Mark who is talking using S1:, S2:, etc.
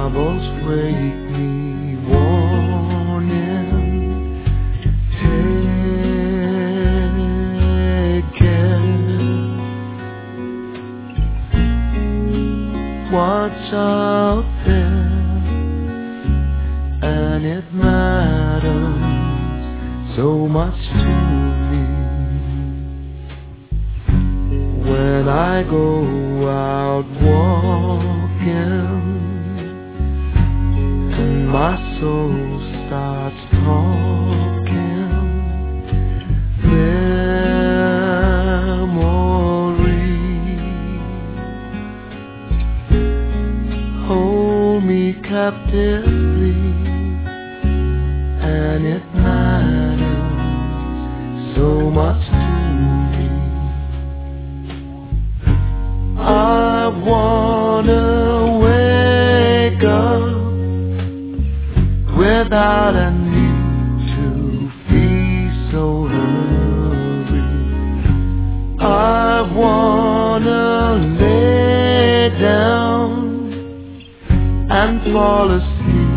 S1: troubles wake me warning. Take care. What's out there, and it matters so much to me. When I go out walking and my soul starts talking, memories hold me captively, and it matters so much to me. I wanna wake up without a need to be so hurried. I wanna lay down and fall asleep